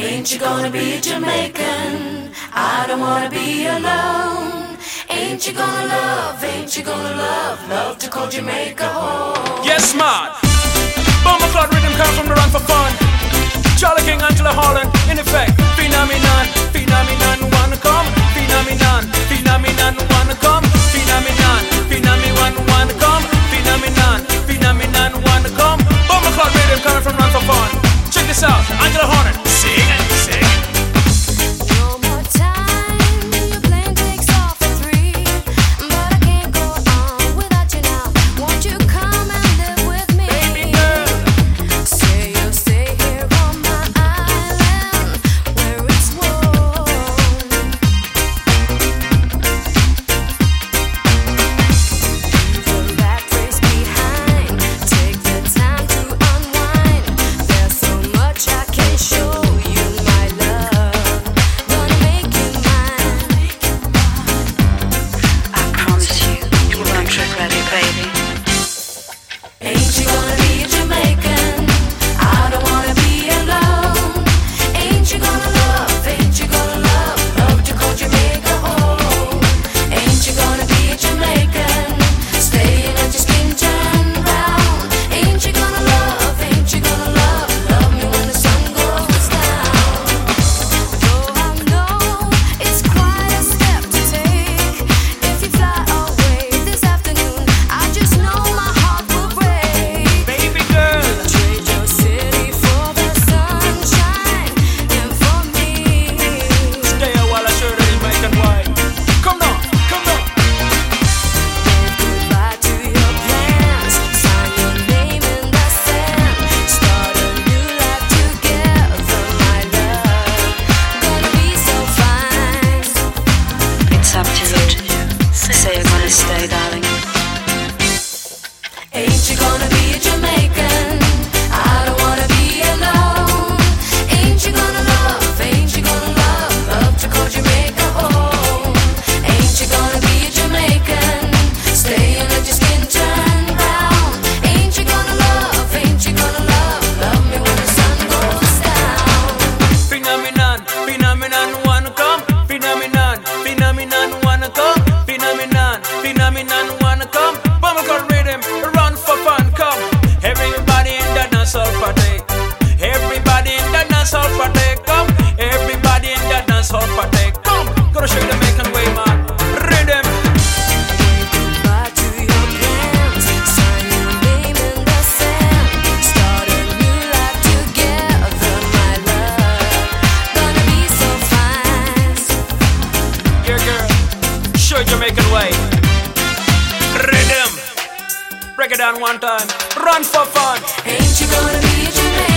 Ain't you gonna be Jamaican? I don't wanna be alone. Ain't you gonna love to call Jamaica home? Yes, man. Bomber Cloud rhythm come from the run for fun. Charlie King, Angela Holland, in effect. Phenomenon, phenomenon, wanna come. Phenomenon, phenomenon, wanna come. Phenomenon, phenomenon, wanna come. Phenomenon, phenomenon, wanna come. Bomber Cloud rhythm coming from run for fun. Check this out, Angela Holland, sing it, sing it. Phenomenon wanna come. Bomber Cloud rhythm, run for fun, come. Everybody in the dance hall party. Everybody in the dance hall party, come. Everybody in the dance hall party, come. Gonna show you the Jamaican way, man. Rhythm. Jamaican way. Rhythm. Break it down one time. Run for fun. Ain't you gonna be Jamaican?